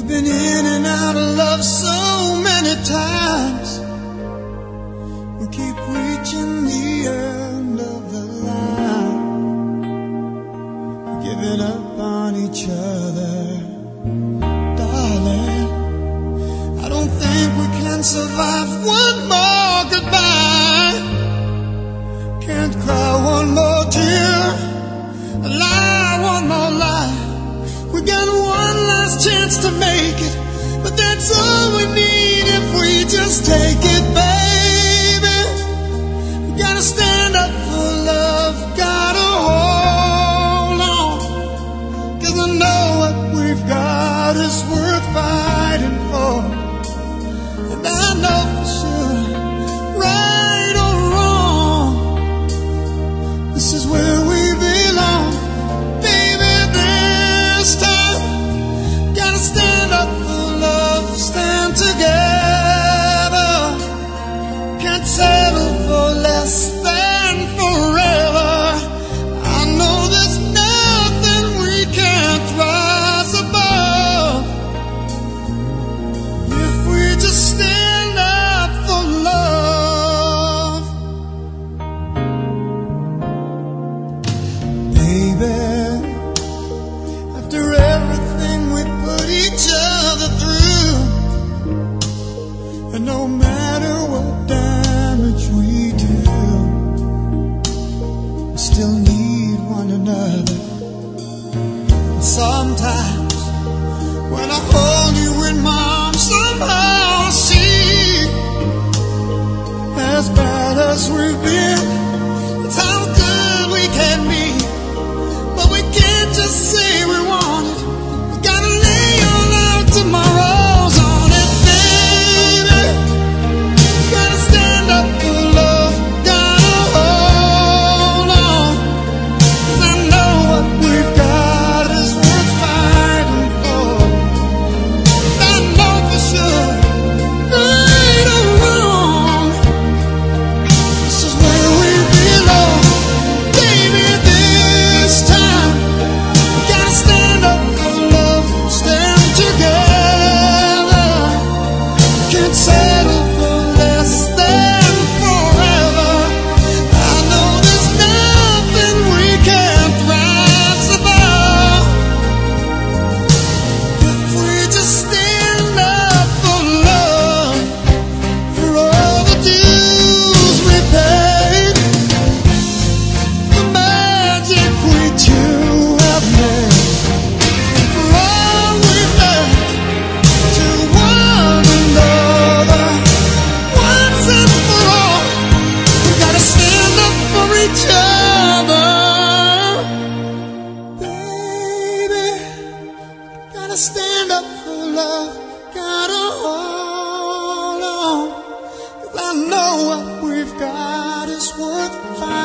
We've been in and out of love so many times. We keep reaching the end of the line, giving up on each other. Darling, I don't think we can survive one more goodbye. Can't cry one more tear, lie one more lie. We got one last chance to make it, but that's all we need if we just take it, baby. We gotta stand up for love, gotta hold on, 'cause I know what we've got is worth fighting for. And I know for sure, right or wrong, this is where we belong. Stand up for love, stand together. Can't settle for less than forever. I know there's nothing we can't rise above if we just stand up for love. Baby, after everything we put each other through, and no matter what damage we do, we still need one another. And sometimes when I hold you in my arms, somehow I see, as bad as we've been, it's how good we can be. But we can't just say we want it, we gotta lay all our tomorrows on it, baby. Gotta stand up for love, gotta hold on, 'cause I know what we've got is worth fighting for. I know for sure, right or wrong, this is where we belong, baby. This time gotta stand up for love, stand together. Can't settle for less than forever. I know there's nothing we can't rise above if we just stand up for love, for all the dues we paid, the magic we two have made, for all we've done to one another. Once and for all, we gotta stand up for each other, baby. Gotta stand up for love, gotta hold on, 'cause I know what we've got is worth fighting.